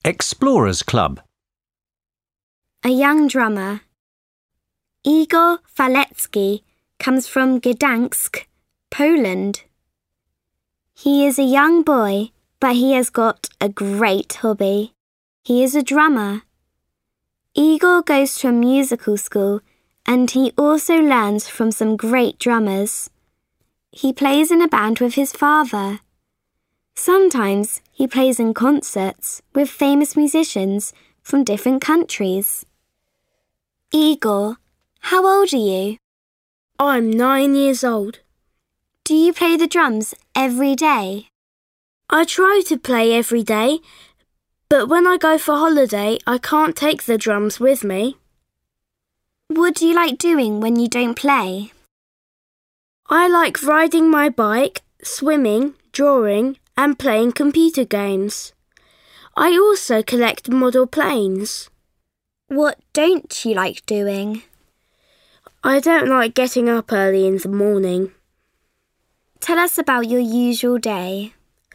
Explorers Club. A young drummer. Igor Falecki comes from Gdansk, Poland. He is a young boy, but he has got a great hobby. He is a drummer. Igor goes to a musical school and he also learns from some great drummers. He plays in a band with his father. Sometimes he plays in concerts with famous musicians from different countries. Igor, how old are you? I'm 9 years old. Do you play the drums every day? I try to play every day, but when I go for holiday, I can't take the drums with me. What do you like doing when you don't play? I like riding my bike, swimming, drawing, and playing computer games. I also collect model planes. What don't you like doing? I don't like getting up early in the morning. Tell us about your usual day.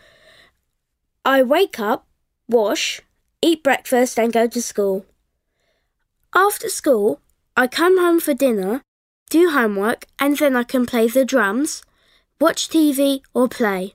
I wake up, wash, eat breakfast and go to school. After school, I come home for dinner, do homework and then I can play the drums, watch TV or play.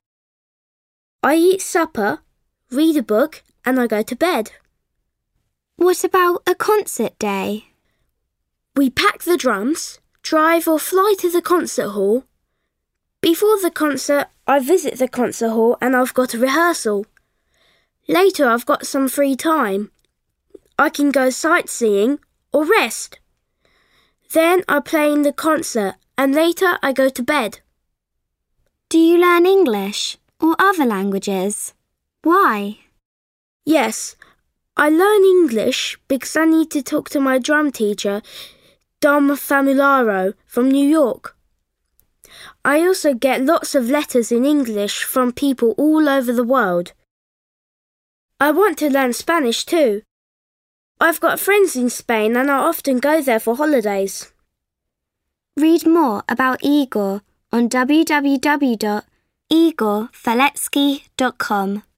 I eat supper, read a book and I go to bed. What about a concert day? We pack the drums, drive or fly to the concert hall. Before the concert, I visit the concert hall and I've got a rehearsal. Later, I've got some free time. I can go sightseeing or rest. Then I play in the concert and later I go to bed. Do you learn English or other languages? Why? Yes, I learn English because I need to talk to my drum teacher, Dom Famularo from New York. I also get lots of letters in English from people all over the world. I want to learn Spanish too. I've got friends in Spain and I often go there for holidays. Read more about Igor on www.igorfalecki.com.